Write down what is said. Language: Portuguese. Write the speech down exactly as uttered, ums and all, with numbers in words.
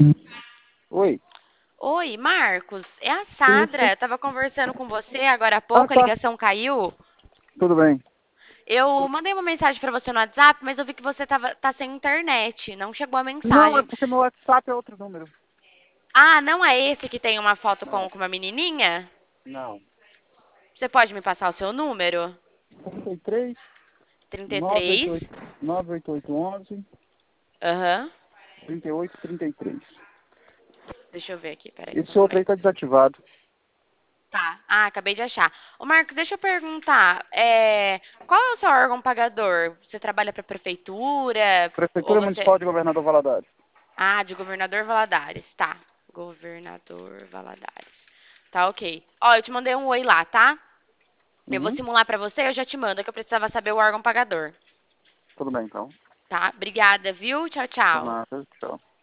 Oi. Oi, Marcos, é a Isso. Sandra. Eu tava conversando com você agora há Ah, pouco, a tá. ligação caiu. Tudo bem. Eu mandei uma mensagem pra você no WhatsApp, mas eu vi que você tava, tá sem internet. Não chegou a Não, é mensagem. porque meu WhatsApp é outro número. Ah, não é esse que tem uma foto com, com uma menininha? Não. Você pode me passar o seu número? trinta e três, Trinta e nove oito três. oito, nove oito oito, onze, Aham. trinta e oito, trinta e três. Deixa eu ver aqui, peraí, só um Esse outro aí momento. tá desativado. Tá. Ah, acabei de achar. Ô, Marcos, deixa eu perguntar. é, Qual é o seu órgão pagador? Você trabalha pra prefeitura? Ou Prefeitura você. Municipal de Governador Valadares. Ah, de Governador Valadares, tá. Governador Valadares. Tá, ok. Ó, eu te mandei um oi lá, tá? Eu vou Uhum. simular pra você e eu já te mando, é que eu precisava saber o órgão pagador. Tudo bem, então. Tá? Obrigada, viu? Tchau, Por tchau. nada. Tchau.